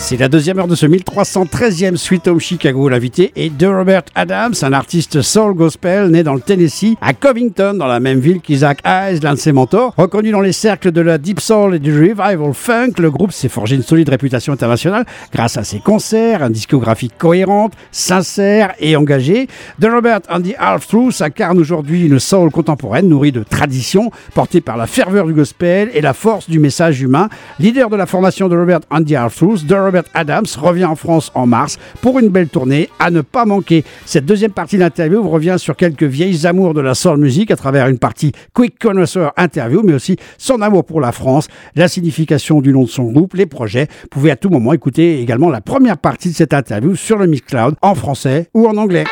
C'est la deuxième heure de ce 1313e Sweet Home Chicago. L'invité est de Robert Adams, un artiste soul gospel né dans le Tennessee, à Covington, dans la même ville qu'Isaac Hayes, l'un de ses mentors. Reconnu dans les cercles de la deep soul et du revival funk, le groupe s'est forgé une solide réputation internationale grâce à ses concerts, une discographie cohérente, sincère et engagée. The Robert and the Half-Truths incarne aujourd'hui une soul contemporaine nourrie de tradition, portée par la ferveur du gospel et la force du message humain. Leader de la formation de Robert and the Half-Truths, The Robert Adams revient en France en mars pour une belle tournée à ne pas manquer. Cette deuxième partie d'interview revient sur quelques vieilles amours de la soul music à travers une partie Quick Connoisseur interview, mais aussi son amour pour la France, la signification du nom de son groupe, les projets. Vous pouvez à tout moment écouter également la première partie de cette interview sur le Mixcloud en français ou en anglais.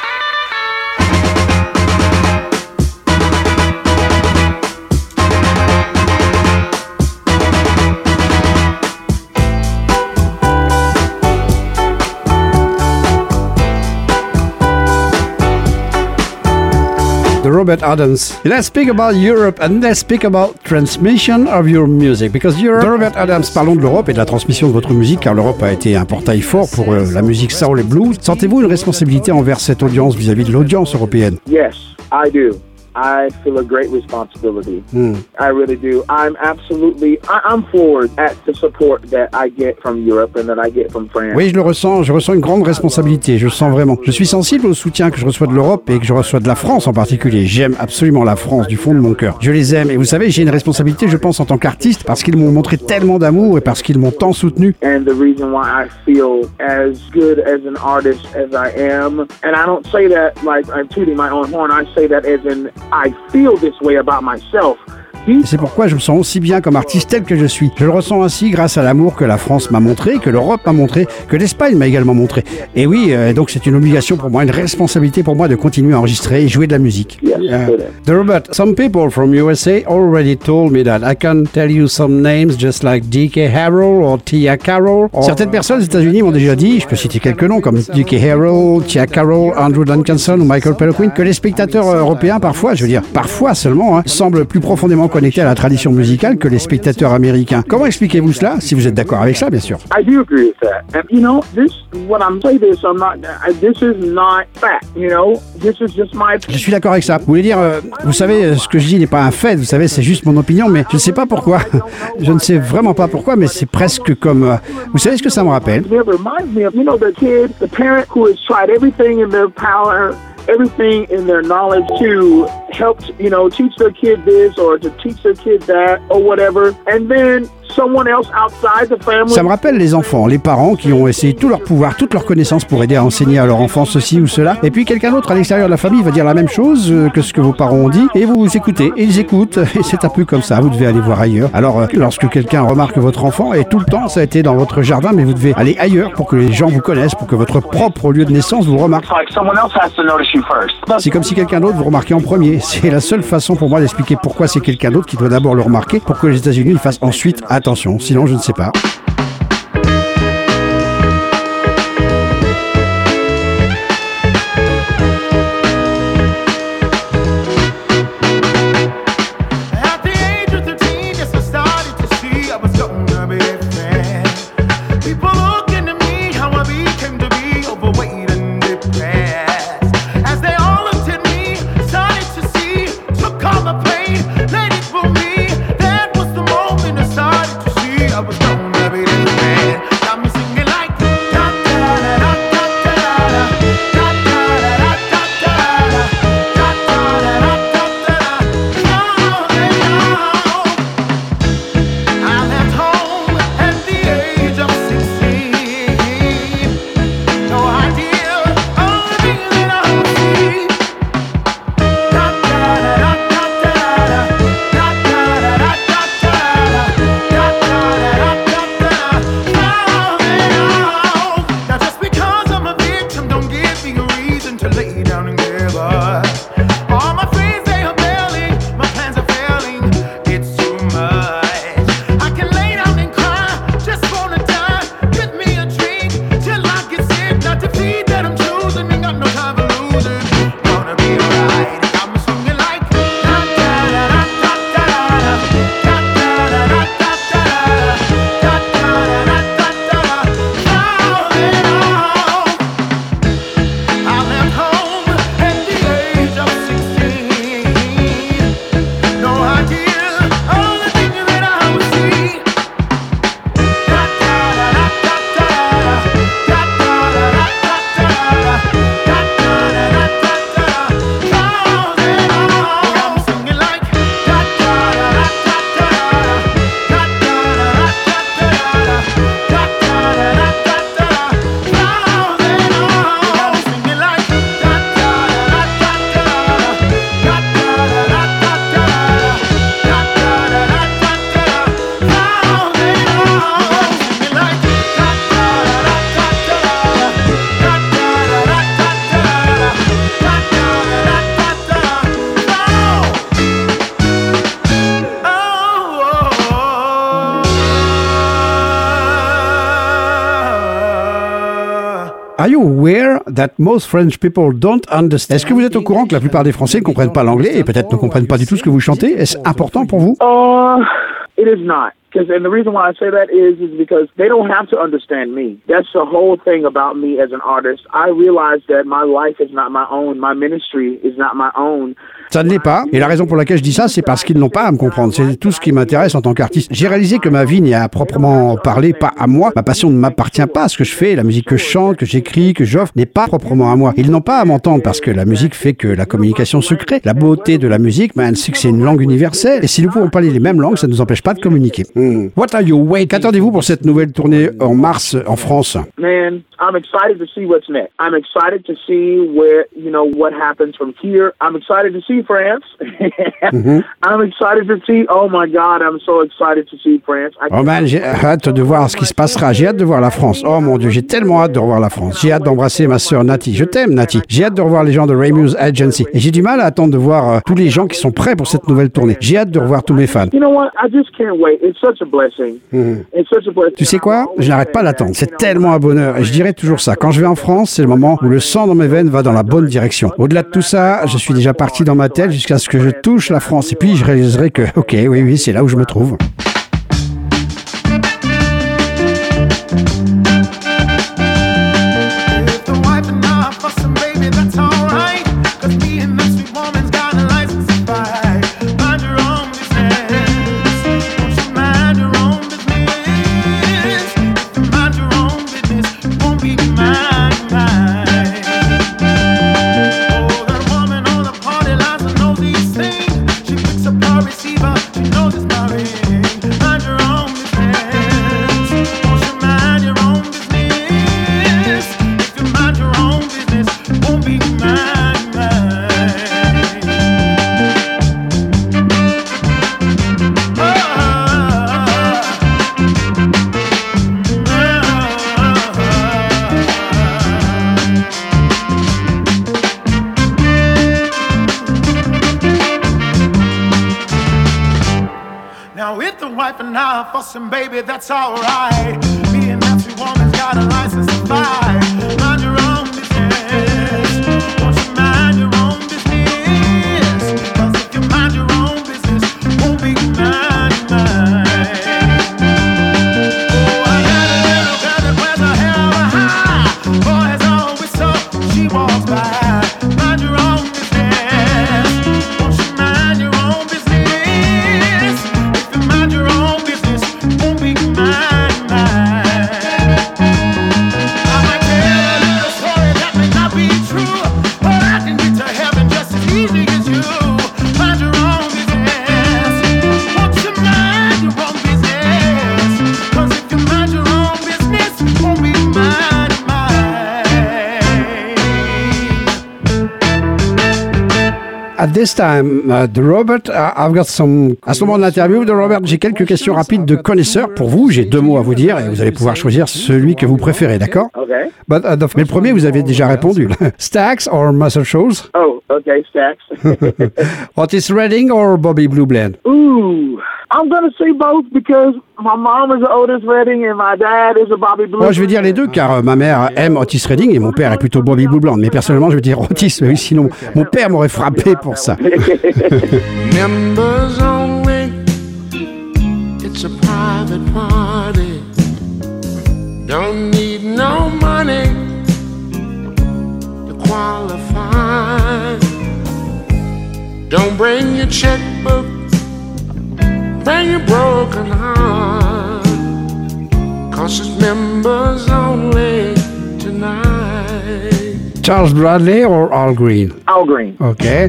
The Robert Adams. Let's speak about Europe and let's speak about transmission of your music because Europe. The Robert Adams, parlons de l'Europe et de la transmission de votre musique car l'Europe a été un portail fort pour la musique soul et blues. Sentez-vous une responsabilité envers cette audience vis-à-vis de l'audience européenne? Yes, I do. I feel a great responsibility. I really do. I'm forward at the support that I get from Europe and that I get from France. Oui, je ressens une grande responsabilité, je le sens vraiment. Je suis sensible au soutien que je reçois de l'Europe et que je reçois de la France en particulier. J'aime absolument la France du fond de mon cœur. Je les aime et vous savez, j'ai une responsabilité, je pense, en tant qu'artiste parce qu'ils m'ont montré tellement d'amour et parce qu'ils m'ont tant soutenu. And the reason why I feel as good as an artist as I am, and I don't say that like I'm tooting my own horn, I say that as in I feel this way about myself. C'est pourquoi je me sens aussi bien comme artiste tel que je suis. Je le ressens ainsi grâce à l'amour que la France m'a montré, que l'Europe m'a montré, que l'Espagne m'a également montré. Et oui, donc c'est une obligation pour moi, une responsabilité pour moi de continuer à enregistrer et jouer de la musique. The Robert, some people from USA already told me that I can tell you some names just like D.K. Harrell or Tia Carroll. Certaines personnes aux États-Unis m'ont déjà dit, je peux citer quelques noms comme D.K. Harrell, Tia Carroll, Andrew Duncanson ou Michael Peloquin, que les spectateurs européens parfois, je veux dire parfois seulement, semblent plus profondément connectés à la tradition musicale que les spectateurs américains. Comment expliquez-vous cela, si vous êtes d'accord avec ça, bien sûr? I do agree with that. And you know, this is not fact, you know. This is just my opinion. Je suis d'accord avec ça. Vous voulez dire, vous savez, ce que je dis n'est pas un fait, vous savez, c'est juste mon opinion, mais je ne sais pas pourquoi. Je ne sais vraiment pas pourquoi, mais c'est presque comme... vous savez ce que ça me rappelle? It reminds me of, you know, the kid, the parent who has tried everything in their power, everything in their knowledge to help, you know, teach their kid this or to teach their kid that or whatever, and then someone else outside the family. Ça me rappelle les enfants, les parents qui ont essayé tout leur pouvoir, toute leur connaissance pour aider à enseigner à leur enfant ceci ou cela, et puis quelqu'un d'autre à l'extérieur de la famille va dire la même chose que ce que vos parents ont dit, et vous écoutez, et ils écoutent, et c'est un peu comme ça, vous devez aller voir ailleurs. Alors, lorsque quelqu'un remarque votre enfant, et tout le temps ça a été dans votre jardin, mais vous devez aller ailleurs pour que les gens vous connaissent, pour que votre propre lieu de naissance vous remarque. C'est comme si quelqu'un d'autre vous remarquait en premier. C'est la seule façon pour moi d'expliquer pourquoi c'est quelqu'un d'autre qui doit d'abord le remarquer, pour que les États-Unis fassent ensuite attention. Sinon, je ne sais pas. I was gonna Are you aware that most French people don't understand? Est-ce que vous êtes au courant que la plupart des Français ne comprennent pas l'anglais et peut-être ne comprennent pas du tout ce que vous chantez? Est-ce important pour vous? It is not. And the reason why I say that is because they don't have to understand me. That's the whole thing about me as an artist. I realize that my life is not my own. My ministry is not my own. Ça ne l'est pas. Et la raison pour laquelle je dis ça, c'est parce qu'ils n'ont pas à me comprendre. C'est tout ce qui m'intéresse en tant qu'artiste. J'ai réalisé que ma vie n'y a à proprement parler pas à moi. Ma passion ne m'appartient pas à ce que je fais. La musique que je chante, que j'écris, que j'offre n'est pas proprement à moi. Ils n'ont pas à m'entendre parce que la musique fait que la communication se crée. La beauté de la musique, c'est que c'est une langue universelle. Et si nous pouvons parler les mêmes langues, ça ne nous empêche pas de communiquer. What are you waiting? Qu'attendez-vous pour cette nouvelle tournée en mars en France? Man, I'm excited to see what's next. I'm excited to see where, what happens from here. I'm excited to see France. I'm excited to see, oh my God, I'm so excited to see France. Oh man, j'ai hâte de voir ce qui se passera. J'ai hâte de voir la France. Oh mon Dieu, j'ai tellement hâte de revoir la France. J'ai hâte d'embrasser ma sœur Nati. Je t'aime, Nati. J'ai hâte de revoir les gens de Raymuse Agency. Et j'ai du mal à attendre de voir tous les gens qui sont prêts pour cette nouvelle tournée. J'ai hâte de revoir tous mes fans. You know what? I just can't wait. It's such a blessing. It's such a blessing. Tu sais quoi? Je n'arrête pas d'attendre. C'est tellement un bonheur. Et je dirais toujours ça. Quand je vais en France, c'est le moment où le sang dans mes veines va dans la bonne direction. Au-delà de tout ça, je suis déjà parti dans ma tête jusqu'à ce que je touche la France. Et puis, je réaliserai que, ok, oui, c'est là où je me trouve. Now if the wife and I are fussing, baby, that's alright. Me and that sweet woman's got a license to buy. Mind your own business. Won't you mind your own business? 'Cause if you mind your own business, won't be mine. Oh, I got a little girl that wears a hell of a high. Boy, has always so she walks by. Mind your own business. Won't you mind your own business? At this time, de Robert, I've got some... À ce moment de l'interview de Robert, j'ai quelques questions rapides de connaisseurs pour vous. J'ai 2 mots à vous dire et vous allez pouvoir choisir celui que vous préférez, d'accord? Okay. Mais le premier, vous avez déjà répondu. Stax or Muscle Shoals? Oh, okay, Stax. Otis Redding or Bobby Blue Bland? Ooh, I'm gonna say both because my mom is Otis Redding and my dad is a Bobby Blue. Moi, je vais dire les deux car ma mère aime Otis Redding et mon père est plutôt Bobby Blue Bland. Mais personnellement, je vais dire Otis, oui, sinon mon père m'aurait frappé pour ça. Members only, it's a private party. Don't need no money to qualify. Don't bring your checkbook, bring your broken heart, 'cause it's members only tonight. Charles Bradley or Al Green? Al Green. Okay.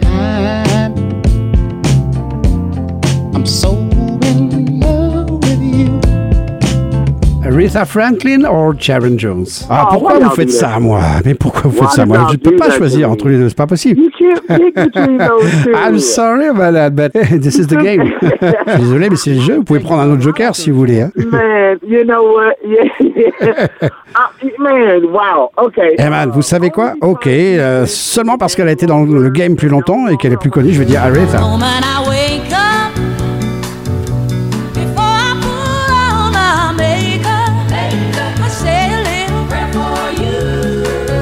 I'm so in love with you. Aretha Franklin or Sharon Jones? Ah, pourquoi why vous y'all faites do ça, that? moi? Mais pourquoi vous faites Why ça, moi? y'all Je ne peux do pas that to choisir me? entre les deux, c'est pas possible. You can't pick between those two. I'm sorry about that, but this is the game. Je suis désolé, mais c'est le jeu. Vous pouvez prendre un autre joker si vous voulez. Hein. Man, you know what? Yeah. Man, wow. Okay. Eh man, vous savez quoi? Ok, seulement parce qu'elle a été dans le game plus longtemps et qu'elle est plus connue, je vais dire Aretha. Moment I wake up, before I put on my makeup, I say a little prayer for you.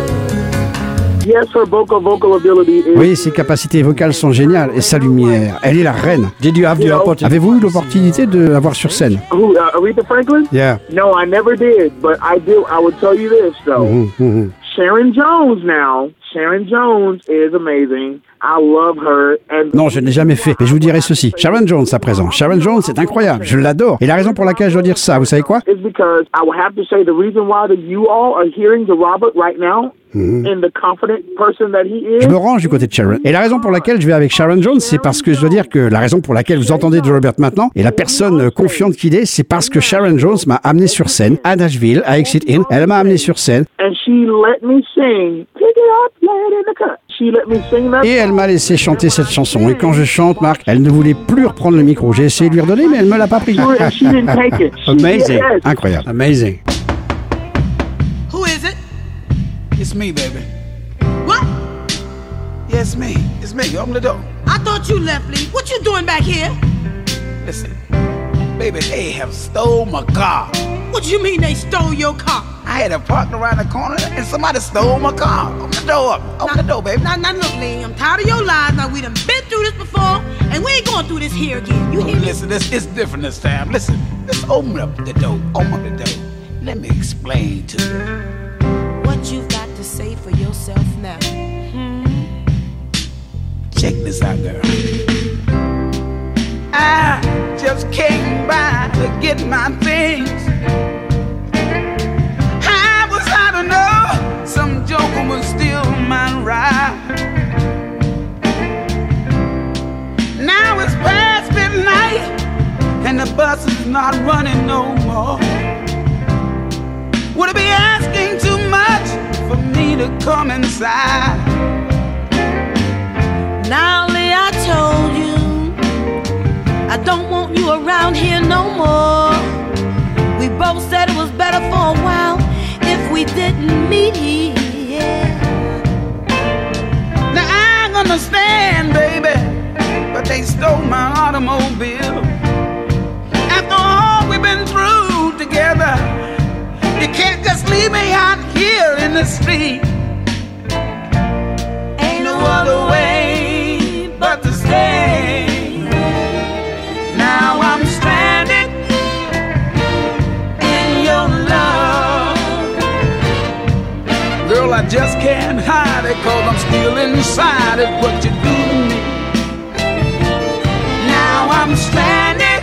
yes, her vocal ability is... Oui, ses capacités vocales sont géniales et sa lumière. Elle est la reine. Did you have the opportunity? Avez-vous eu l'opportunité de la voir sur scène? Who, Aretha Franklin? Yeah. No, I never did, but I would tell you this, though. Sharon Jones now. Sharon Jones is amazing. I love her. And Non, je ne l'ai jamais fait, mais je vous dirai ceci. Sharon Jones à présent. Sharon Jones, c'est incroyable. Je l'adore. Et la raison pour laquelle je dois dire ça, vous savez quoi? it's because I would have to say the reason why that you all are hearing the Robert right now in the confident person that he is. Je me range du côté de Sharon. Et la raison pour laquelle je vais avec Sharon Jones, c'est parce que je dois dire que la raison pour laquelle vous entendez de Robert maintenant, et la personne confiante qu'il est, c'est parce que Sharon Jones m'a amené sur scène à Nashville, à Exit Inn. Elle m'a amené sur scène. And she let me sing. Pick it up, lay it in the cup. She let me sing that. Et elle m'a laissé chanter cette chanson. Et quand je chante, Marc, elle ne voulait plus reprendre le micro. J'ai essayé de lui redonner, mais elle me l'a pas pris. And she didn't take it. She Amazing. yes. Incroyable. Amazing. Who is it? It's me, baby. What? Yeah, it's me. It's me. Open the door. I thought you left, Lee. What you doing back here? Listen, baby, they have stole my car. What you mean they stole your car? I had it parked around the corner and somebody stole my car. Open the door up. Open the door, baby. Now, look, Lee, I'm tired of your lies. Now, we done been through this before, and we ain't going through this here again. You hear me? Listen, it's different this time. Listen, just open up the door. Open up the door. Let me explain to you. What you've got to say for yourself now. Check this out, girl. I just came by to get my things. I was out to know some joker was steal my ride. Now it's past midnight and the bus is not running no more. Would it be asking too much for me to come inside? Now, Lee, I told you I don't want you around here no more. We both said it was better for a while if we didn't meet here. Now I understand, baby, but they stole my automobile. After all we've been through together, you can't just leave me out here in the street. Ain't no other way but to stay. Now I'm stranded in your love. Girl, I just can't hide it, 'cause I'm still inside it, what you do to me. Now I'm stranded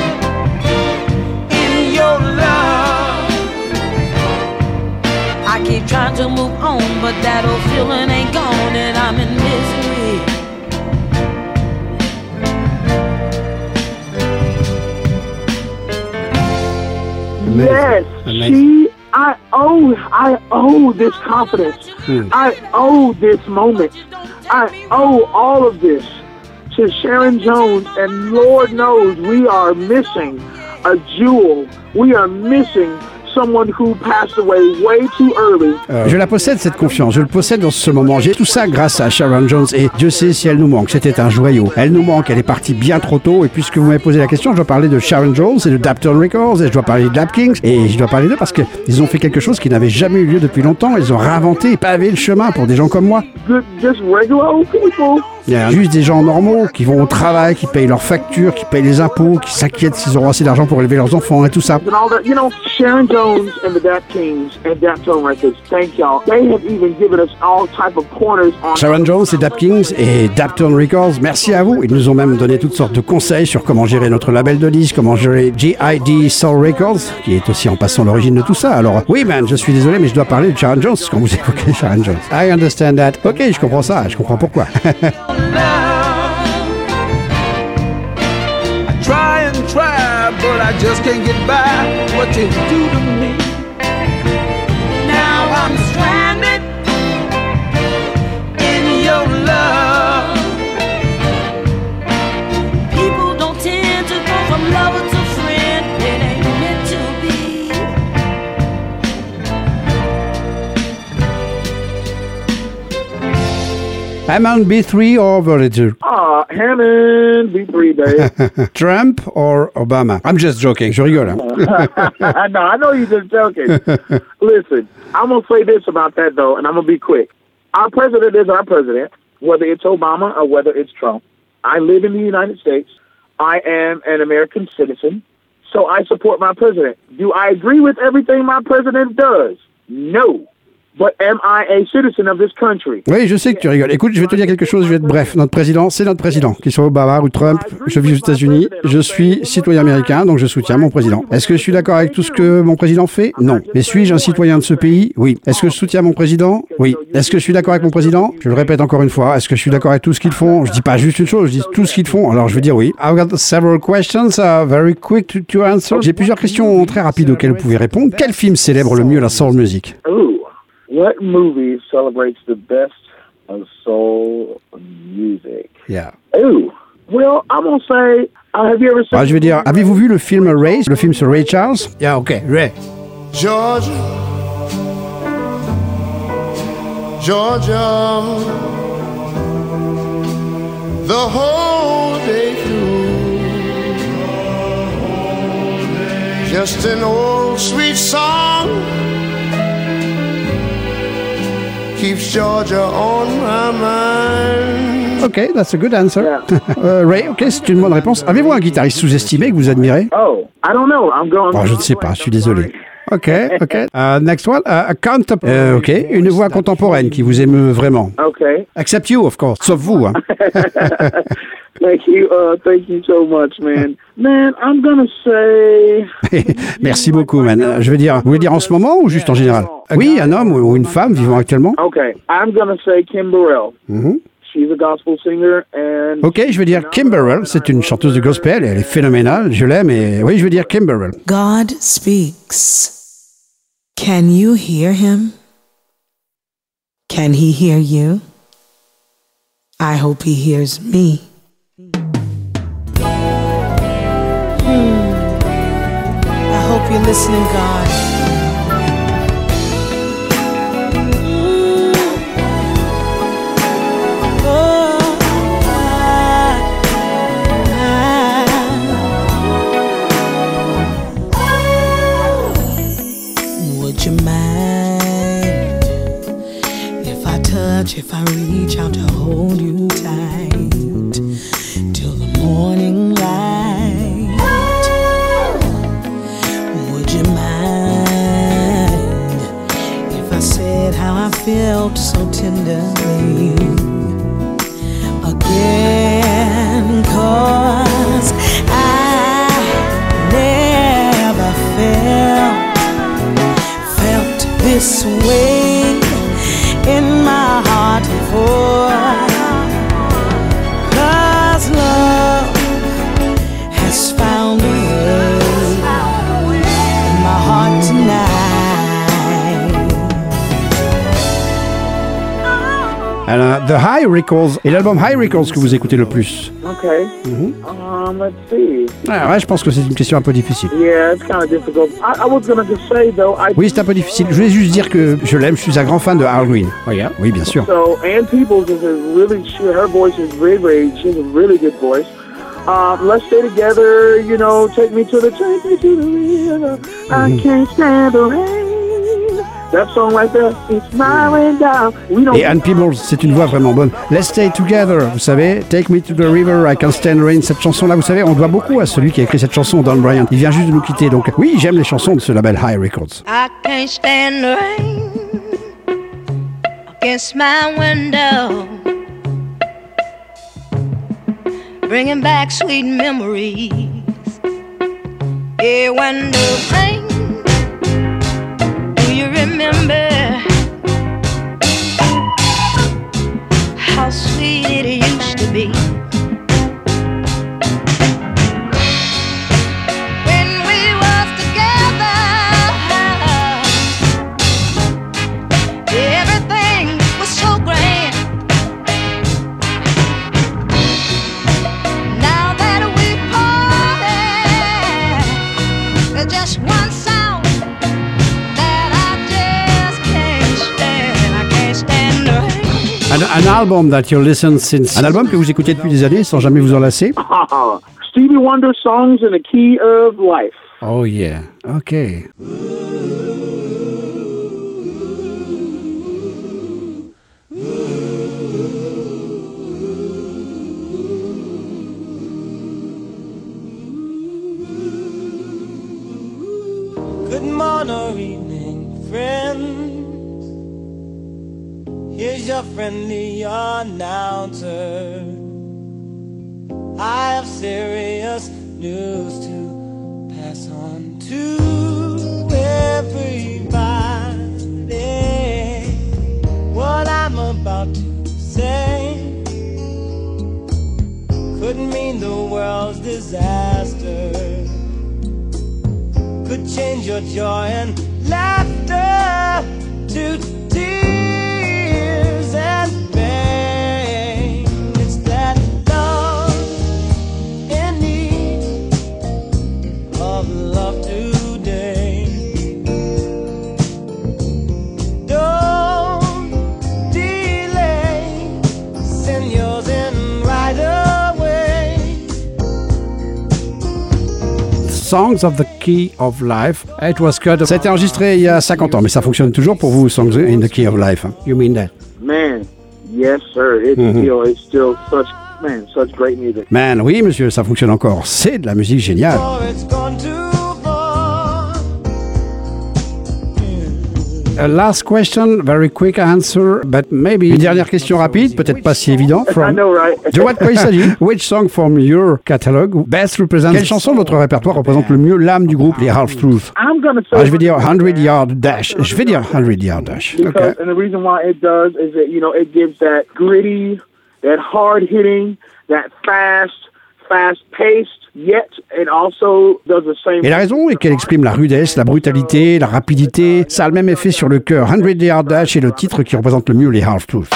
in your love. I keep trying to move on, but that old feeling ain't gone, and I'm in misery. Yes, Amazing. I owe this confidence. I owe this moment. I owe all of this to Sharon Jones, and Lord knows we are missing a jewel. We are missing someone who passed away way too early. Je la possède, cette confiance. Je le possède dans ce moment. J'ai tout ça grâce à Sharon Jones. Et Dieu sait si elle nous manque. C'était un joyau. Elle nous manque. Elle est partie bien trop tôt. Et puisque vous m'avez posé la question, je dois parler de Sharon Jones et de Dapton Records. Et je dois parler de Dap Kings. Et je dois parler d'eux parce qu'ils ont fait quelque chose qui n'avait jamais eu lieu depuis longtemps. Ils ont réinventé et pavé le chemin pour des gens comme moi. Just regular old people. Il y a juste des gens normaux qui vont au travail, qui payent leurs factures, qui payent les impôts, qui s'inquiètent s'ils auront assez d'argent pour élever leurs enfants et tout ça. And all that, you know, Sharon Jones and the Dap Kings and Daptone Records, thank y'all. They have even given us all type of pointers on... Sharon Jones et Dap Kings et Dapton Records, merci à vous. Ils nous ont même donné toutes sortes de conseils sur comment gérer notre label de disques, comment gérer GID Soul Records, qui est aussi en passant l'origine de tout ça. Alors, oui, man, je suis désolé, mais je dois parler de Sharon Jones quand vous évoquez Sharon Jones. I understand that. Ok, je comprends ça, je comprends pourquoi. Try, but I just can't get by what you do to me. Now I'm stranded in your love. People don't tend to go from lover to friend. It ain't meant to be. Hammond B3 or Voyager? Hammond B3, babe. Trump or Obama? I'm just joking. Je rigole. Hein? I know you're just joking. Listen, I'm going to say this about that, though, and I'm going to be quick. our president is our president, whether it's Obama or whether it's Trump. I live in the United States. I am an American citizen, so I support my president. Do I agree with everything my president does? No. But am I a citizen of this country? Oui, je sais que tu rigoles. Écoute, je vais te dire quelque chose, je vais être bref. Notre président, c'est notre président. Qu'il soit Obama ou Trump, je vis aux États-Unis, je suis citoyen américain, donc je soutiens mon président. Est-ce que je suis d'accord avec tout ce que mon président fait? Non. Mais suis-je un citoyen de ce pays? Oui. Est-ce que je soutiens mon président? Oui. Est-ce que je suis d'accord avec mon président? Je le répète encore une fois. Est-ce que je suis d'accord avec tout ce qu'ils font? Je dis pas juste une chose, je dis tout ce qu'ils font. Alors je veux dire oui. I've got several questions, very quick to answer. J'ai plusieurs questions très rapides auxquelles vous pouvez répondre. Quel film célèbre le mieux la soul music? Ooh. What movie celebrates the best of soul music? Yeah. Ooh. Well, I'm going to say, have you ever seen... Je vais dire, avez-vous vu le film Ray, le film sur Ray Charles? Yeah, ok, Ray. Georgia, Georgia, the whole day through, just an old sweet song keeps Georgia on my mind. Ok, that's a good answer. Ray, ok, c'est une bonne réponse. Avez-vous un guitariste sous-estimé que vous admirez? Oh, I don't know. I'm going... Je ne sais pas, je suis désolé. Ok. Next one, ok, une voix contemporaine qui vous émeut vraiment. Ok. Except you, of course, sauf vous. Hein. Thank you so much, man. Man, I'm gonna say... Merci beaucoup, man. Je veux dire, vous voulez dire en ce moment ou juste en général? Oui, un homme ou une femme vivant actuellement? Okay, I'm gonna say Kim Burrell. She's a gospel singer and... Ok, je veux dire Kim Burrell, c'est une chanteuse de gospel, elle est phénoménale, je l'aime et oui, je veux dire Kim Burrell. God speaks. Can you hear him? Can he hear you? I hope he hears me. I hope you're listening, God. Would you mind if I reach out to hold you tight till the morning light? Would you mind if I said how I felt so tenderly again? 'Cause I never felt this way in my heart before. 'Cause love has found a way in my heart tonight. Alors, The High Records et l'album High Records que vous écoutez le plus. Okay. Let's see. Ouais, je pense que c'est une question un peu difficile. Yeah, it's kind of difficult. I was gonna just say though. Oui, c'est un peu difficile. Je voulais juste dire que je l'aime. Je suis un grand fan de Al Green. Oui, bien sûr. So Ann Peebles is her voice is very, she has a really good voice. Let's stay together. You know, take me to the river. I can't stand the rain. That song right there, it's my window. Et Ann Peebles, c'est une voix vraiment bonne. Let's stay together, vous savez, Take me to the river, I can't stand rain. Cette chanson-là, vous savez, on doit beaucoup à celui qui a écrit cette chanson, Don Bryant. Il vient juste de nous quitter, donc oui, j'aime les chansons de ce label High Records. I can't stand the rain against my window, bringing back sweet memories. Yeah, when the rain, do you remember how sweet it used to be? When we was together, everything was so grand. Now that we parted, there's just one sound that I just can't stand. I can't stand the rain. Un album that you listen since. Un album que vous écoutez depuis des années sans jamais vous en lasser. Stevie Wonder songs in the key of life. Oh yeah, okay. corner evening, friends. Here's your friendly announcer. I have serious news to pass on to everybody. What I'm about to say could mean the world's disaster, could change your joy and laughter to tears and pain. It's that love in need of love today. Don't delay, send yours in right away. Songs of the Key of Life. It was cut. Ça a été enregistré il y a 50 ans, mais ça fonctionne toujours pour vous, Songs in the Key of Life. You mean that? Man, yes, sir. It's still such great music. Man, oui, monsieur, ça fonctionne encore. C'est de la musique géniale. Oh, it's gone too far. Last question, very quick answer, but maybe une dernière question rapide, peut-être pas si évident. I know, right? De quoi il s'agit? Which song from your catalog best represents? Quelle chanson de votre répertoire représente le mieux l'âme du groupe, les Half Truth? I'm gonna say. Je vais dire 100 Yard Dash. Je vais dire 100 Yard Dash. Because, Okay. and the reason why it does is that, you know, it gives that gritty, that hard hitting, that fast-paced, yet it also does the same. Et la raison est qu'elle exprime la rudesse, la brutalité, la rapidité. Ça a le même effet sur le cœur. 100 Yard Dash est le titre qui représente le mieux les Half Truth.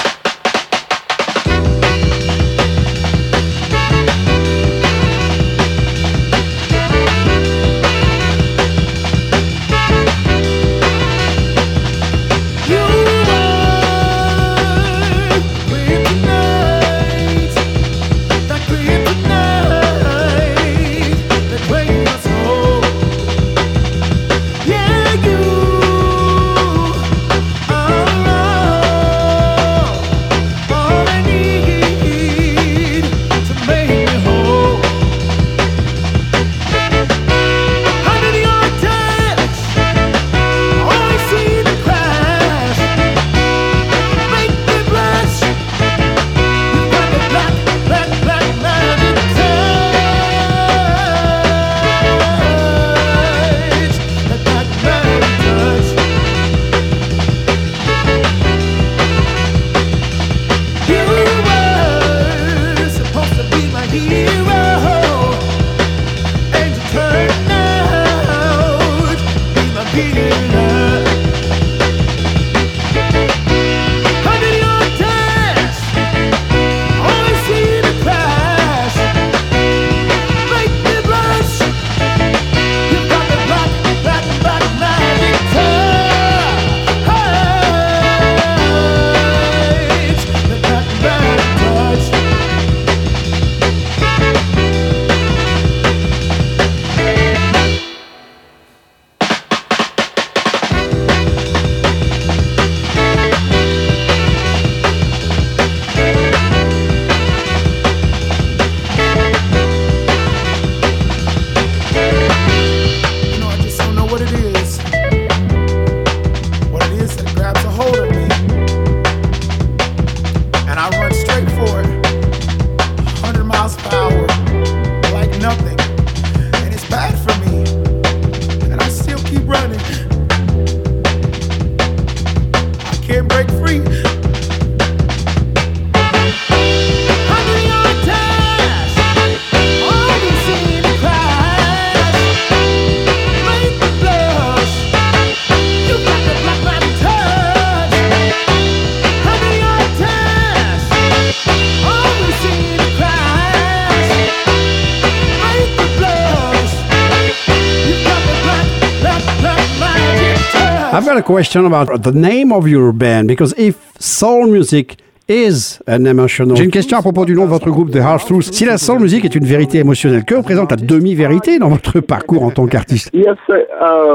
I've got a question about the name of your band, because if soul music is an emotional... J'ai une question à propos du nom de votre groupe, The Half Truth. Si la soul music est une vérité émotionnelle, que représente la demi-vérité dans votre parcours en tant qu'artiste? Yes, sir.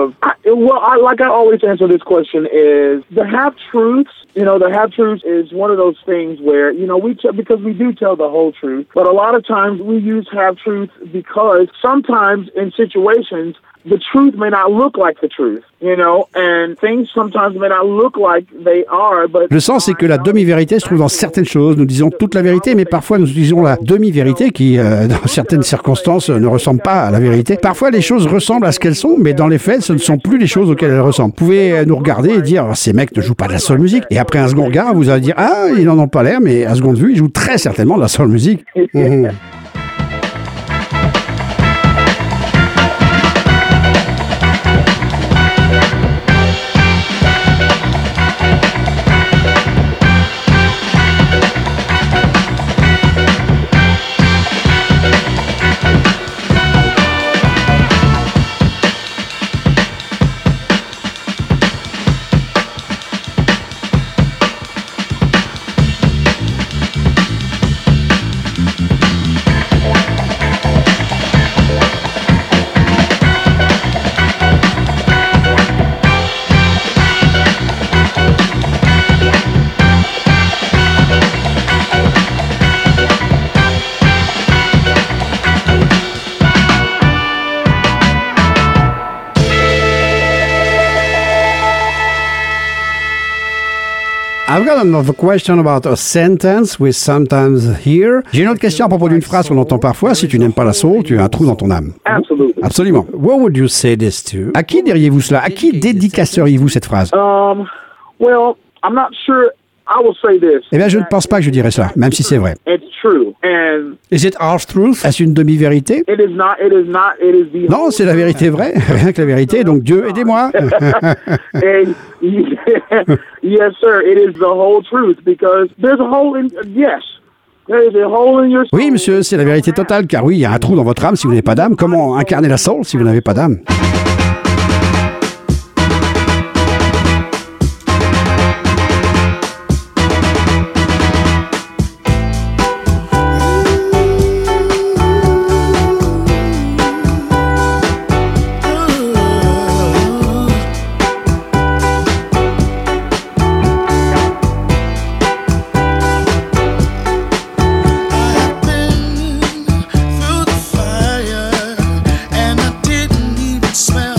Like I always answer this question is the half truths. You know, the half truth is one of those things where, you know, because we do tell the whole truth, but a lot of times we use half truth because sometimes in situations the truth may not look like the truth, you know, and things sometimes may not look like they are, but... Le sens, c'est que la demi-vérité se trouve dans certaines choses. Nous disons toute la vérité, mais parfois nous utilisons la demi-vérité qui, dans certaines circonstances, ne ressemble pas à la vérité. Parfois, les choses ressemblent à ce qu'elles sont, mais dans les faits, ce ne sont plus les choses auxquelles elles ressemblent. Vous pouvez nous regarder et dire, ces mecs ne jouent pas de la soul music. Et après un second regard, vous allez dire, ah, ils n'en ont pas l'air, mais à seconde vue, ils jouent très certainement de la soul music. I've got another question about a sentence we sometimes hear. J'ai une autre question à propos d'une phrase qu'on entend parfois. Si tu n'aimes pas la soul, tu as un trou dans ton âme. Absolutely. Absolument. What would you say this to? À qui diriez-vous cela? À qui dédicaceriez-vous cette phrase? Well, I'm not sure. I will say this. Eh bien, je ne pense pas que je dirais cela, même si c'est vrai. It's true. And Is it half truth? Est-ce une demi-vérité? it is not, it is the Non, c'est la vérité vraie. Rien que la vérité. Donc, Dieu, aidez-moi. And yes, sir, it is the whole truth because there's a hole in, yes, there is a hole in your soul. Oui, monsieur, c'est la vérité totale, car oui, il y a un trou dans votre âme si vous n'avez pas d'âme. Comment incarner la soul si vous n'avez pas d'âme? Through the fire, and I didn't even smell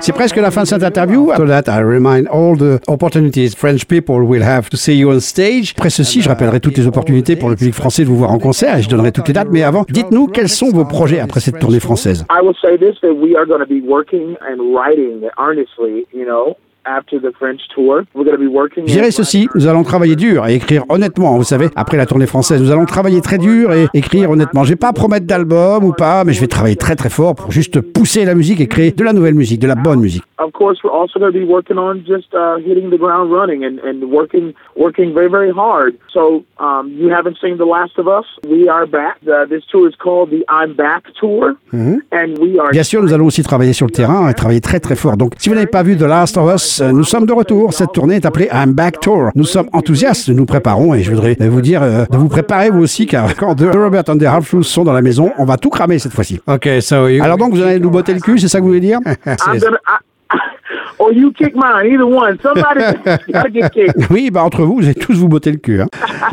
C'est presque la fin de cette interview. After that, I remind all the opportunities French people will have to see you on stage. Après ceci, je rappellerai toutes les opportunités pour le public français de vous voir en concert et je donnerai toutes les dates. Mais avant, dites-nous quels sont vos projets après cette tournée française. I will say this, that we are going to be working and writing earnestly, after the French tour. We're going to be working. Je dirais ceci, nous allons travailler dur et écrire honnêtement. Vous savez, après la tournée française, nous allons travailler très dur et écrire honnêtement. Je vais pas promettre d'album ou pas, mais je vais travailler très très fort pour juste pousser la musique et créer de la nouvelle musique, de la bonne musique. Of course, we're also going to be working on just hitting the ground running and working very, very hard. So, you haven't seen The Last of Us. We are back. This tour is called the I'm Back Tour. And we are... Bien sûr, nous allons aussi travailler sur le terrain et travailler très très fort. Donc, si vous n'avez pas vu The Last of Us, nous sommes de retour. Cette tournée est appelée I'm Back Tour. Nous sommes enthousiastes, nous nous préparons et je voudrais vous dire de vous préparer vous aussi car quand The Robert and the Halflus sont dans la maison, on va tout cramer cette fois-ci. Alors donc, vous allez nous botter le cul, c'est ça que vous voulez dire? Or you kick mine, either one. Somebody's got to get kicked. Oui, entre vous allez tous vous botter le cul.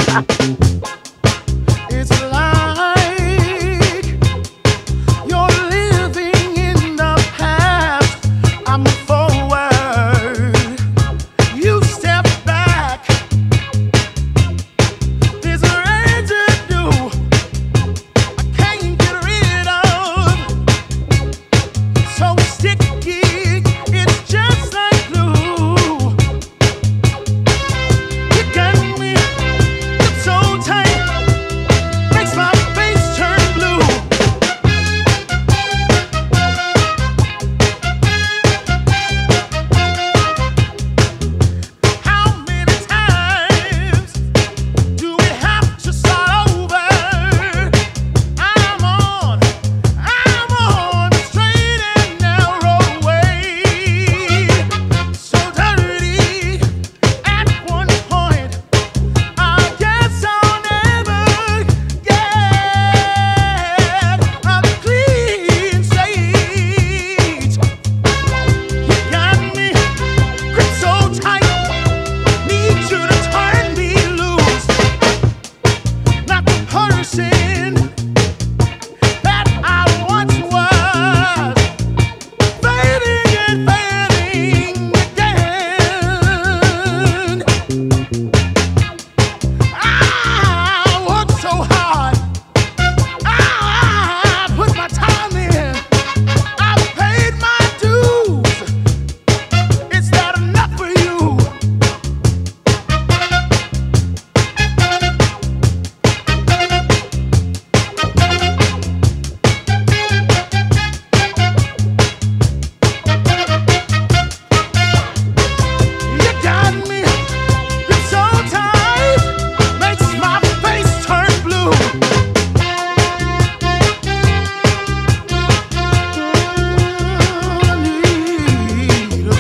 It's like you're living in the past. I'm forward. You step back. There's a residue I can't get rid of. So sticky. It's just like glue. You got me so tight, makes my face turn blue. How many times do we have to start over? I'm on the straight and narrow way. So dirty at one point, I guess I'll never get a clean slate. You got me gripped so tight, need you to turn me loose. Not the person that I once was, fading and fading again. I worked so hard, I put my time in, I paid my dues. Is that enough for you? You got me gripped so tight, makes my face turn blue. I need a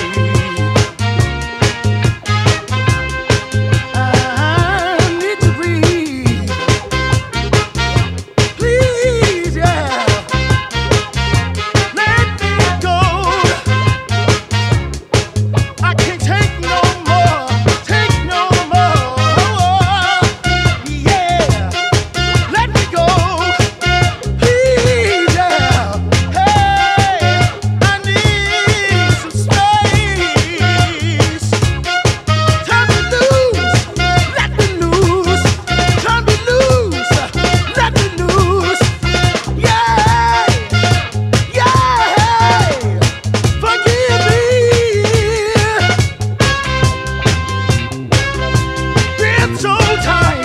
break. I need to breathe. Please, yeah. Let me go. I can't take no more, yeah. Let me go, please, yeah. Hey, I need some space. Turn me loose, let me loose. Turn me loose, let me loose. Yeah, yeah. Forgive me. Been so tight.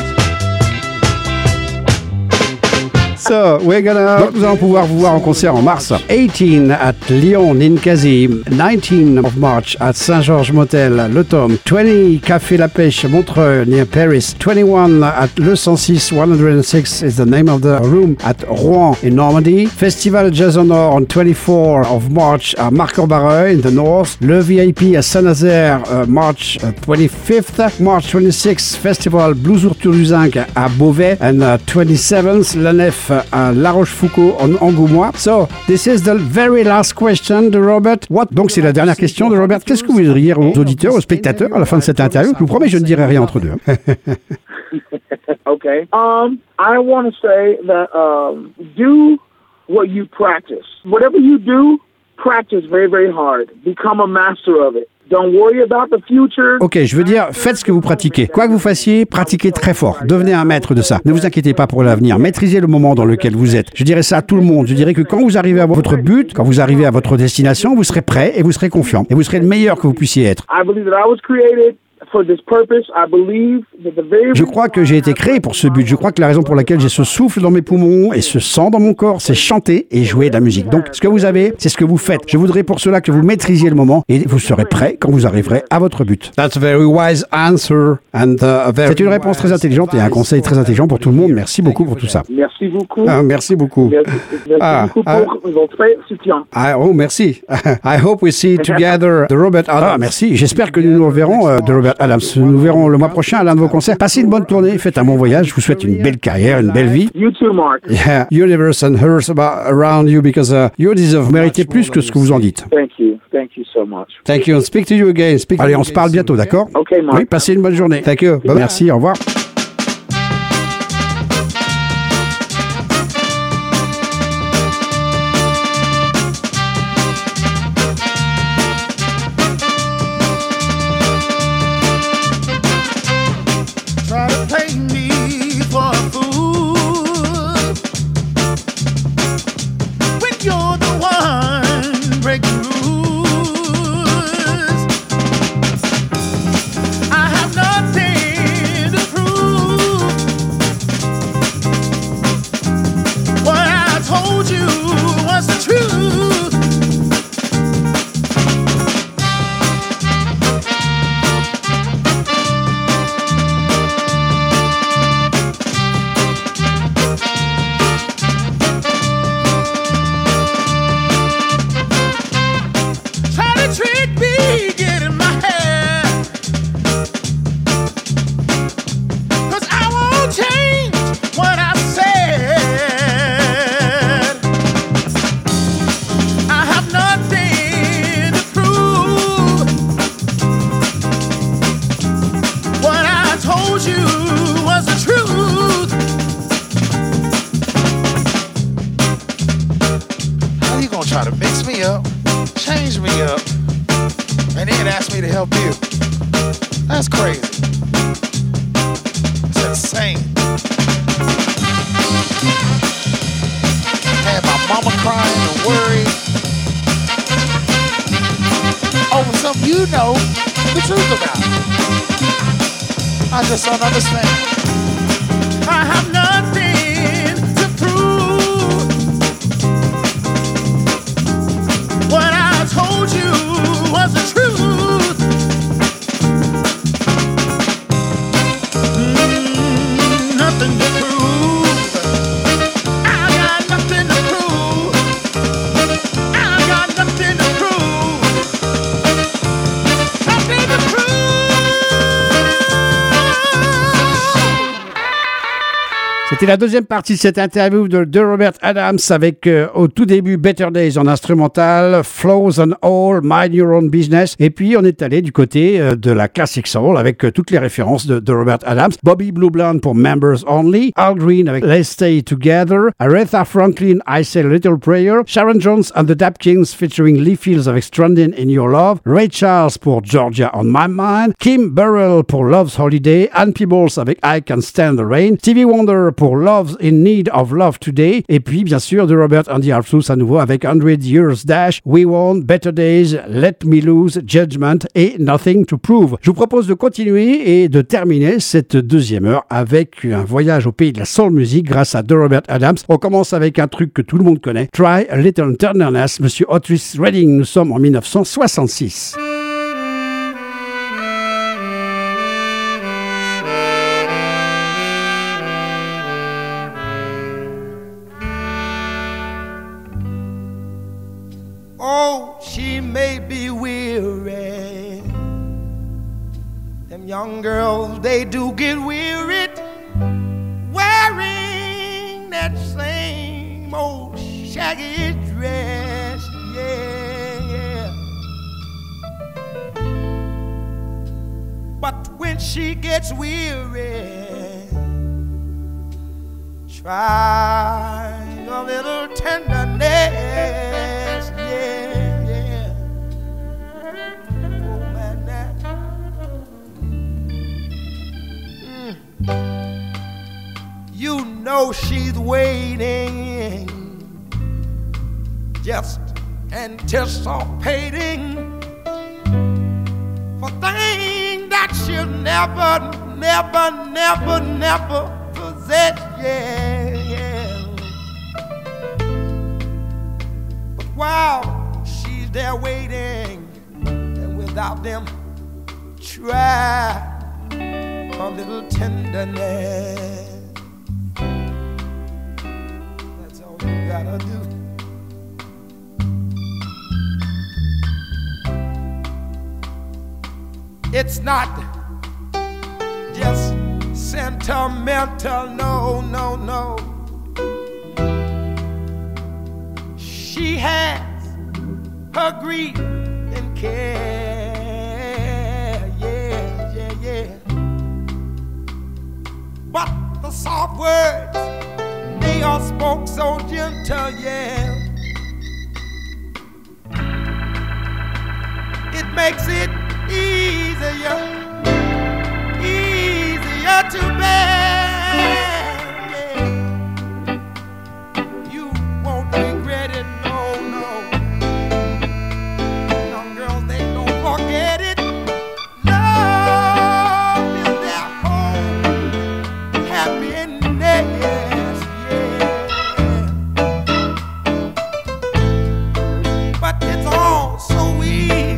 Donc nous allons pouvoir vous voir en concert en mars. 18 at Lyon, Ninkasi. 19 of March at Saint-Georges Motel, Le Tom. 20 Café La Pêche, Montreux, near Paris. 21 at Le 106, 106 is the name of the room at Rouen in Normandy. Festival Jazz au Nord on 24 of March at Marc-en-Barreuil in the north. Le VIP à Saint-Nazaire, March 25th. March 26th, Festival Blues Autour du Zinc à Beauvais. And 27th, La Nef à La Rochefoucauld en Angoumois. So, this is the very last question de Robert. Donc, c'est la dernière question de Robert. Qu'est-ce que vous voudriez dire aux auditeurs, aux spectateurs à la fin de cette interview? Je vous promets, je ne dirai rien entre deux. Okay. I want to say that do what you practice. Whatever you do, practice very, very hard. Become a master of it. Don't worry about the future. Ok, je veux dire, faites ce que vous pratiquez. Quoi que vous fassiez, pratiquez très fort. Devenez un maître de ça. Ne vous inquiétez pas pour l'avenir. Maîtrisez le moment dans lequel vous êtes. Je dirais ça à tout le monde. Je dirais que quand vous arrivez à votre but, quand vous arrivez à votre destination, vous serez prêt et vous serez confiant. Et vous serez le meilleur que vous puissiez être. I believe that I was created for this purpose. I believe that the very Je crois que j'ai été créé pour ce but. Je crois que la raison pour laquelle j'ai ce souffle dans mes poumons et ce sang dans mon corps, c'est chanter et jouer de la musique. Donc, ce que vous avez, c'est ce que vous faites. Je voudrais pour cela que vous maîtrisiez le moment et vous serez prêt quand vous arriverez à votre but. That's a very wise answer and c'est une réponse très intelligente et un conseil très intelligent pour tout le monde. Merci beaucoup pour tout ça. Merci beaucoup. Merci beaucoup. Merci beaucoup pour votre soutien. Oh, merci. I hope we see together the Robert Adams. Merci. J'espère que nous nous reverrons de Robert Adams. Nous verrons le mois prochain à l'un de vos concerts. Passez une bonne tournée, faites un bon voyage. Je vous souhaite une belle carrière, une belle vie. You too, Mark. Yeah, universe and earth around you because you deserve. Vous méritez plus que ce que vous en dites. Thank you. Thank you so much. Thank you and speak to you again. Allez, on se parle bientôt, d'accord? Okay, Mark. Oui, passez une bonne journée. Thank you. Merci, au revoir. Try to play me for a fool when you're the one breaking rules. I have nothing to prove. What I told you was the truth. Trick me, get in my head, 'cause I won't change what I said. I have nothing to prove. What I told you was the truth. How you gonna try to mix me up, change me up, and then ask me to help you? That's crazy. It's insane. Had my mama crying and worried over something you know the truth about. I just don't understand. I have nothing to prove. What I told you was the truth. Nothing to prove. I got nothing to prove. I got nothing to prove. Nothing to prove. C'était la deuxième partie de cette interview de Robert Adams avec au tout début Better Days en instrumental, Flows and All, Mind Your Own Business. Et puis on est allé du côté de la classic soul avec toutes les références de Robert Adams. Bobby Blue Bland pour Members Only, Al Green avec Let's Stay Together, Aretha Franklin, I Say a Little Prayer, Sharon Jones and the Dap Kings featuring Lee Fields avec Stranded in Your Love, Ray Charles pour Georgia on My Mind, Kim Burrell pour Love's Holiday, Ann Peebles avec I Can Stand the Rain, Stevie Wonder pour Love's in Need of Love Today, et puis bien sûr de Robert Andy Arthur à nouveau avec 100 Years Dash, We Want, Better Days, Let Me Lose, Judgment et Nothing to Prove. Je vous propose de continuer et de terminer cette deuxième heure avec un voyage au pays de la soul music grâce à Robert Adams. On commence avec un truc que tout le monde connaît, Try a Little Tenderness, Monsieur Otis Redding. Nous sommes en 1966. Oh, she may be weary. Them young girls, they do get wearied wearing that same old shaggy dress. Yeah, yeah. But when she gets weary, try a little tenderness. Yeah. know she's waiting, just anticipating for things that she'll never, never, never, never possess. Yeah. But while she's there waiting, and without them, try a little tenderness. That's all you gotta do. It's not just sentimental, no, no, no. She has her grief and care, yeah, yeah, yeah. But the soft words, they are spoke so gentle, yeah. It makes it easier to bear, yeah. You won't regret it, no, no. Some girls, they don't forget it. Love is their home, happiness, yeah. But it's all so easy.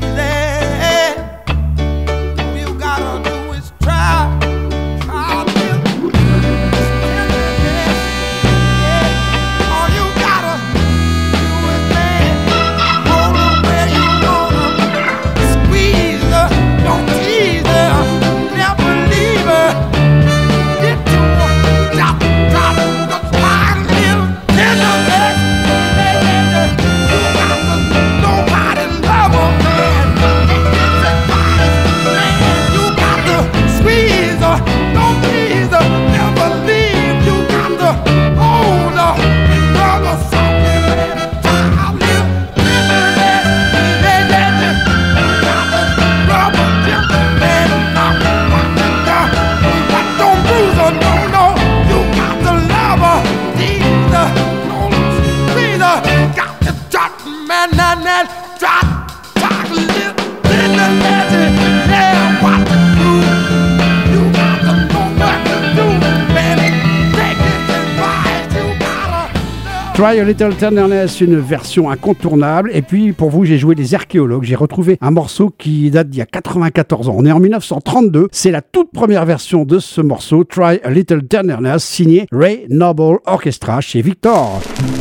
Try a Little Tenderness, une version incontournable. Et puis pour vous, j'ai joué les archéologues. J'ai retrouvé un morceau qui date d'il y a 94 ans. On est en 1932. C'est la toute première version de ce morceau, Try a Little Tenderness, signé Ray Noble Orchestra chez Victor.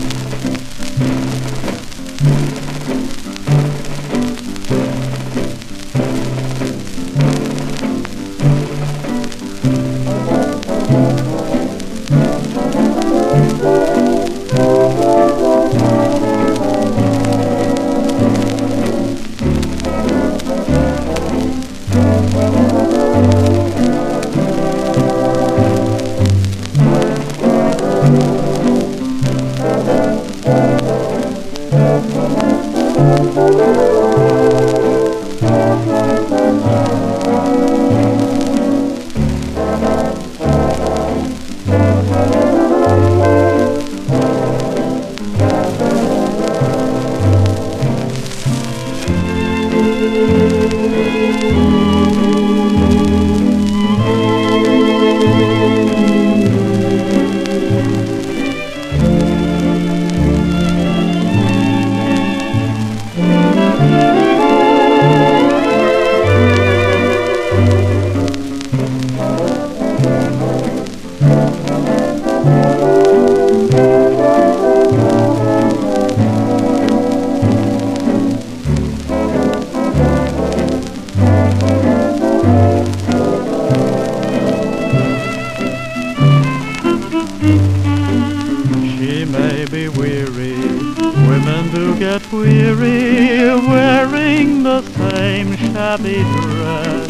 shabby dress.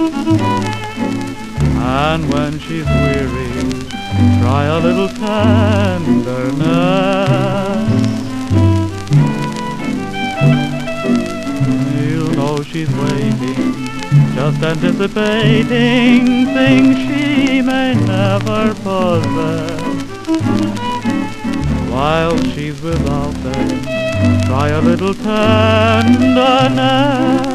And when she's weary, try a little tenderness. You'll know she's waiting, just anticipating things she may never possess. while she's without them. Try a little tenderness.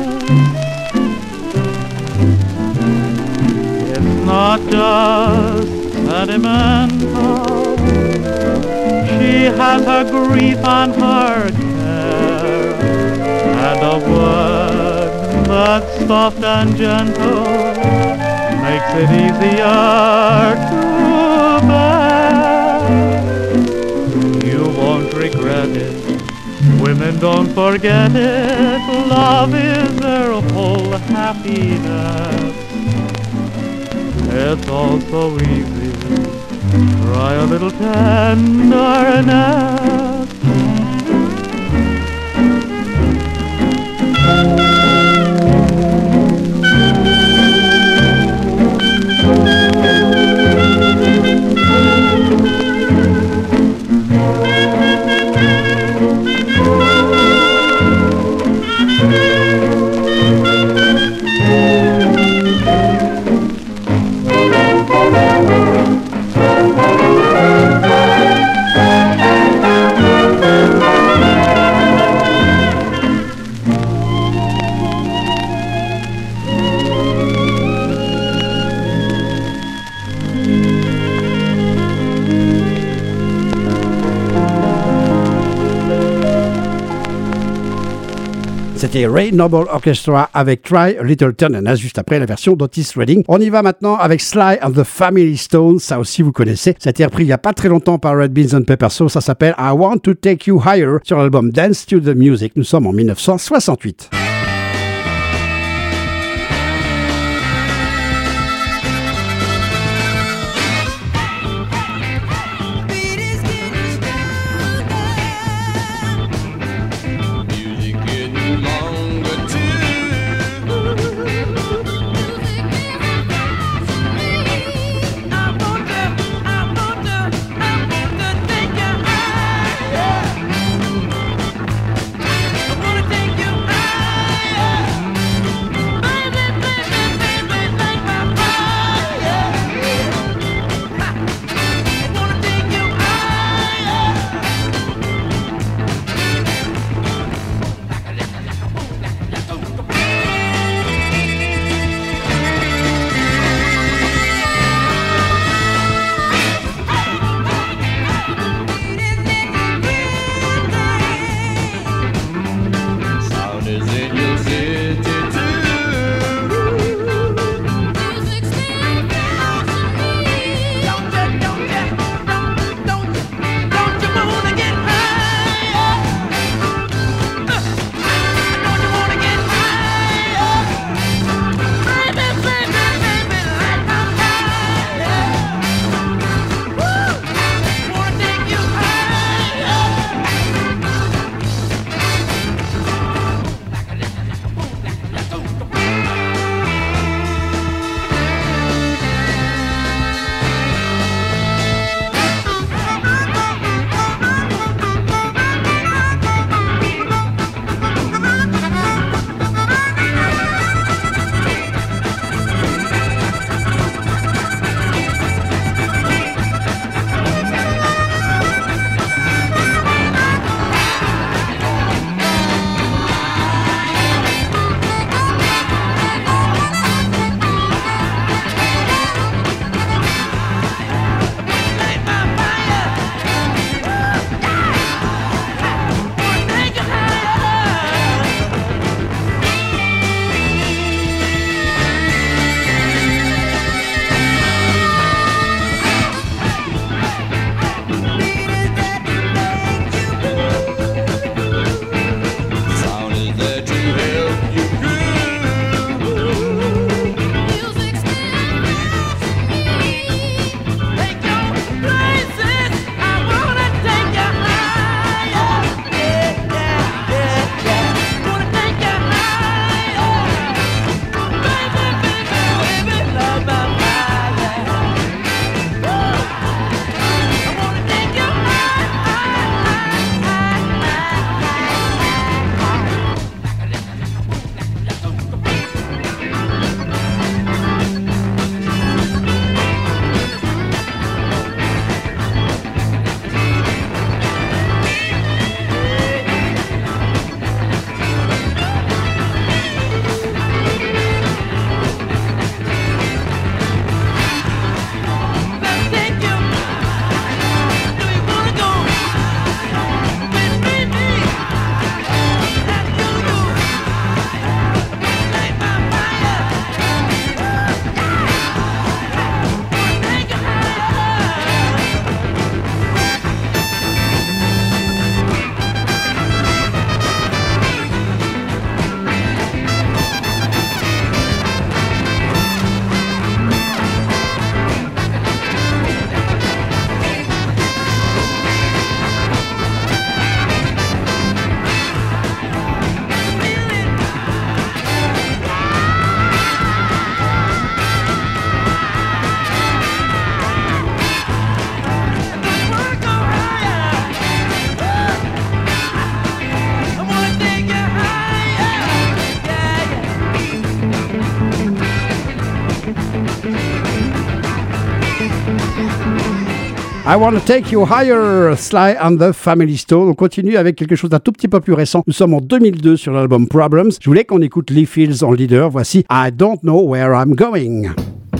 It's not just sentimental. She has her grief and her care, and a word that's soft and gentle makes it easier to bear. You won't regret it. Women don't forget it. Love is their whole happiness. It's all so easy. Try a little tenderness. C'était Ray Noble Orchestra avec Try a Little Tenderness, juste après la version d'Otis Redding. On y va maintenant avec Sly and the Family Stone, ça aussi vous connaissez. Ça a été repris il n'y a pas très longtemps par Red Beans and Pepper Sauce, ça s'appelle I Want to Take You Higher sur l'album Dance to the Music. Nous sommes en 1968. I wanna take you high. I Wanna Take You Higher, Sly and the Family Stone. On continue avec quelque chose d'un tout petit peu plus récent. Nous sommes en 2002 sur l'album Problems. Je voulais qu'on écoute Lee Fields en leader. Voici I Don't Know Where I'm Going.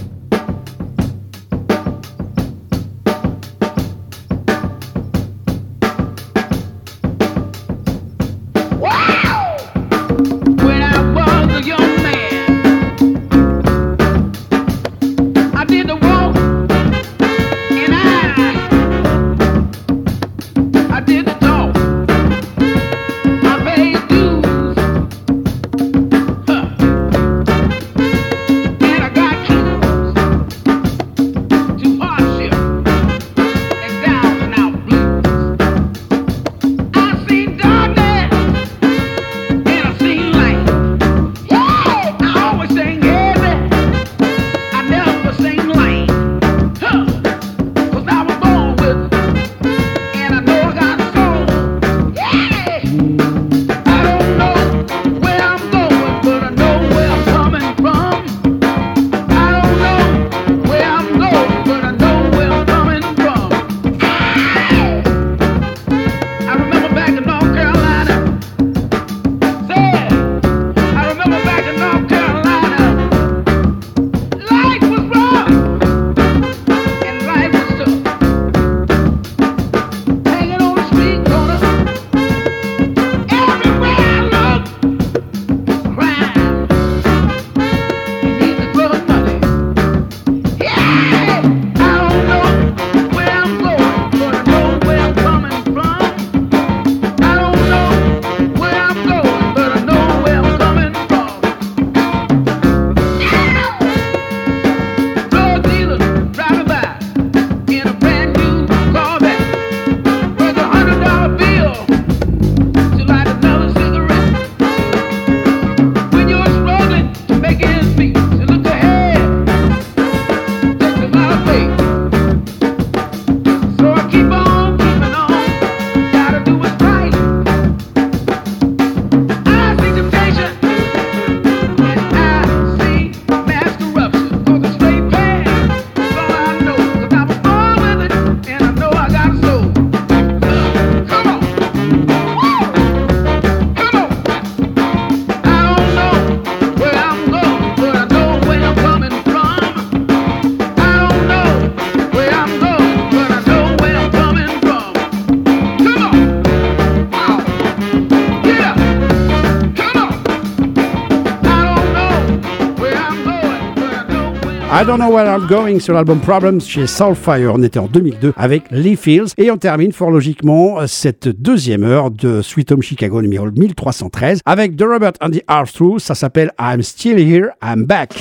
I Don't Know Where I'm Going sur l'album Problems chez Soulfire. On était en 2002 avec Lee Fields. Et on termine fort logiquement cette deuxième heure de Sweet Home Chicago numéro 1313 avec The Robert and the R-Through. Ça s'appelle I'm Still Here, I'm Back.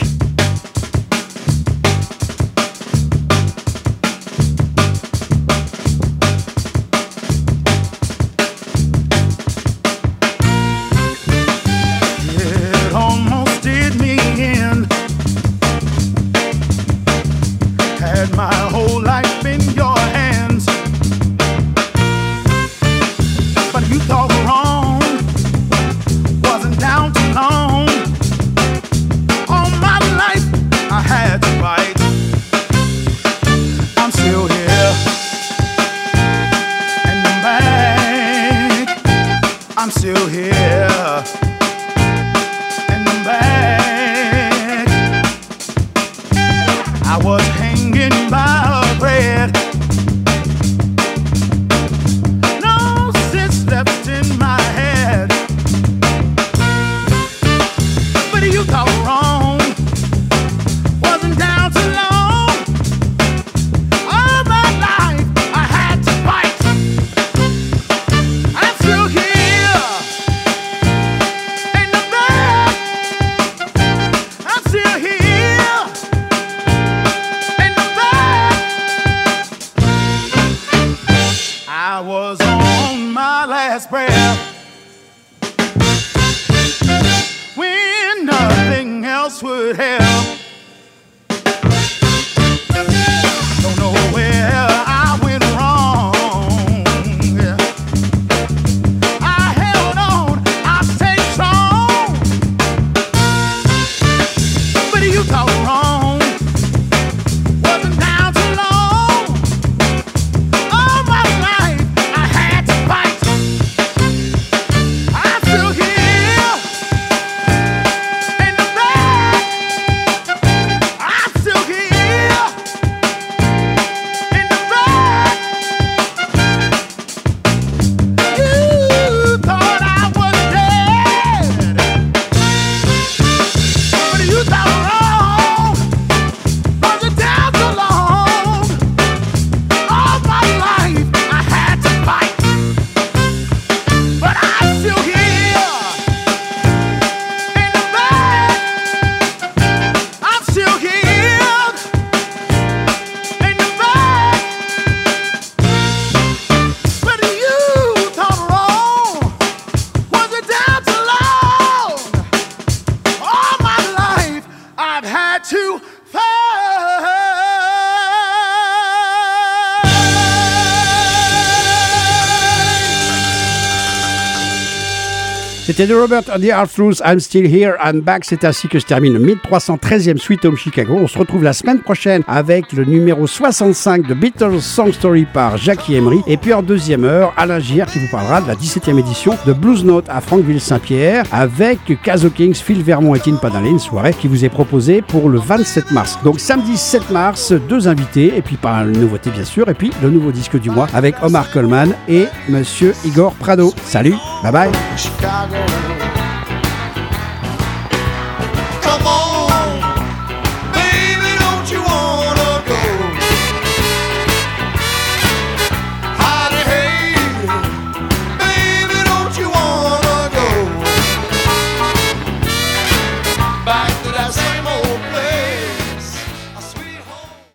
My whole life in your hands, but you thought wrong, wasn't down too long. All my life I had to fight. I'm still here and I'm back. I'm still here and I'm back. I was hanging by a thread, no sense left in my head, but you thought wrong, wasn't down too long. All my life I had to fight. I'm still here, ain't no back. I'm still here. C'était de Robert and the Heartflues, I'm Still Here, I'm Back. C'est ainsi que je termine le 1313e Sweet Home Chicago. On se retrouve la semaine prochaine avec le numéro 65 de Beatles Song Story par Jackie Emery. Et puis en deuxième heure, Alain Gier qui vous parlera de la 17e édition de Blues Note à Franqueville-Saint-Pierre avec Caso Kings, Phil Vermont et Tin Panalé. Une soirée qui vous est proposée pour le 27 mars. Donc samedi 7 mars, 2 invités et puis par une nouveauté bien sûr. Et puis le nouveau disque du mois avec Omar Coleman et Monsieur Igor Prado. Salut, bye bye. Chicago.